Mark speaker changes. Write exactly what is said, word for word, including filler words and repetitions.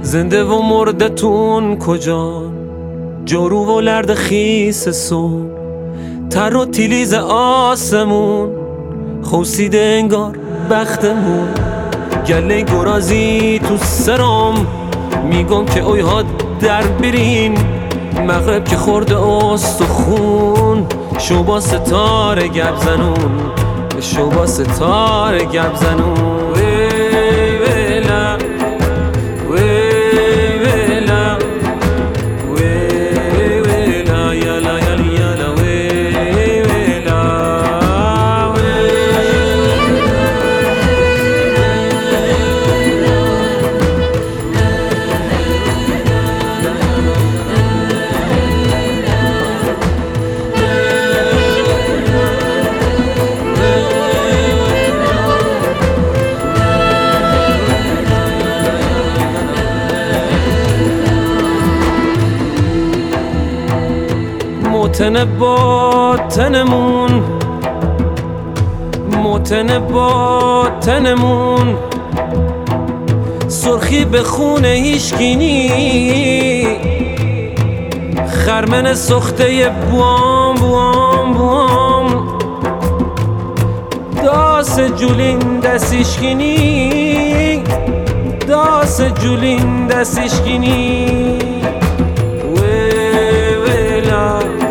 Speaker 1: زنده و مردتون کجان؟ جارو و لرد خیس صبح، تر و تیلیز آسمون، خوسیده انگار بختمون. گله گرازی تو سرام میگم که اوی ها در برین، مغرب که خورده استخون، شو با ستاره گپ زنون، شو با ستاره گپ زنون. موتن باطنمون، موتن باطنمون، سرخی به خون هیشگینی، خرمن سخته بوام بوام بوام، داس جولین دستیشگینی، داس جولین دستیشگینی. وی وی لا